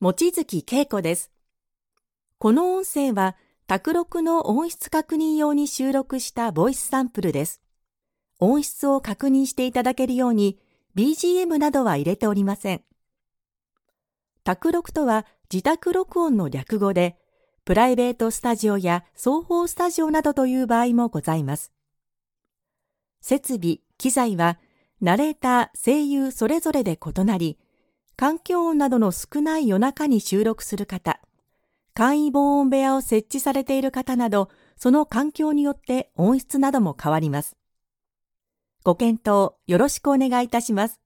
望月恵子です。この音声は、卓録の音質確認用に収録したボイスサンプルです。音質を確認していただけるように、BGM などは入れておりません。卓録とは自宅録音の略語で、プライベートスタジオや双方スタジオなどという場合もございます。設備、機材は、ナレーター、声優それぞれで異なり、環境音などの少ない夜中に収録する方、簡易防音部屋を設置されている方など、その環境によって音質なども変わります。ご検討よろしくお願いいたします。